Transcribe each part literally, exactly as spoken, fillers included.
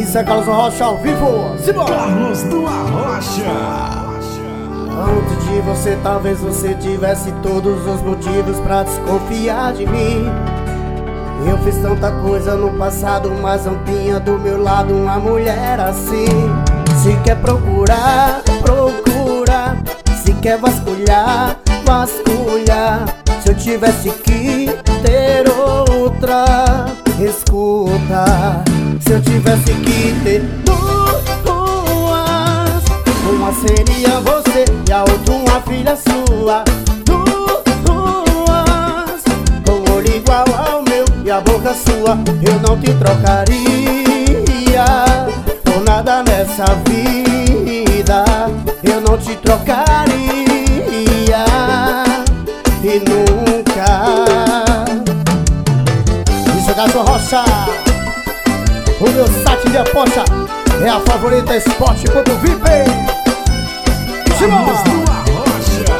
Isso é Carlos Arrocha ao vivo. Simbora! Carlos do Arrocha. Antes de você, talvez você tivesse todos os motivos pra desconfiar de mim. Eu fiz tanta coisa no passado, mas não tinha do meu lado uma mulher assim. Se quer procurar, procura. Se quer vasculhar, vasculha. Se eu tivesse que ter outra, escuta. Se eu tivesse que ter duas, uma seria você e a outra uma filha sua. Duas, com o olho igual ao meu e a boca sua. Eu não te trocaria por nada nessa vida. Eu não te trocaria e nunca. Isso é Carlos Arrocha. O meu site de aposta é a favorita Sport ponto V I P. Carlos do Arrocha.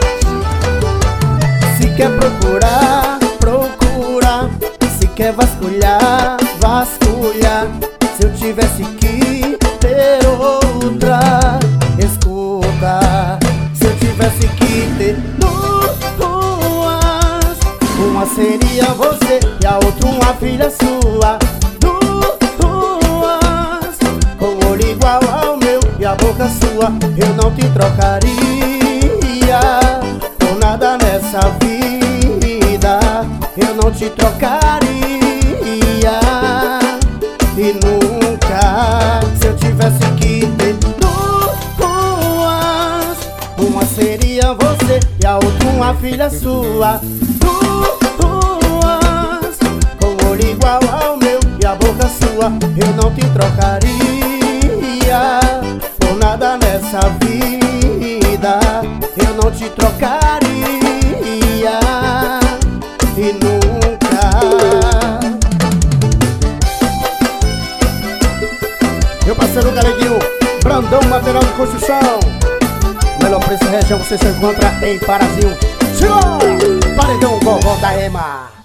Se quer procurar, procura. Se quer vasculhar, vasculha. Se eu tivesse que ter outra, escuta. Se eu tivesse que ter duas, uma seria você e a outra uma filha sua. Duas, com o olho igual ao meu e a boca sua. Eu não te trocaria por nada nessa vida. Eu não te trocaria e nunca. Se eu tivesse que ter duas, uma seria você e a outra uma filha sua. Duas, com o olho igual ao meu e a boca sua. Eu não te trocaria por nada nessa vida. Eu não te trocaria e nunca. Meu parceiro Galeguinho, Brandão Material de Construção. Melhor preço da região você se encontra em Parazinho. Senhor, Paredão Vovó da Ema.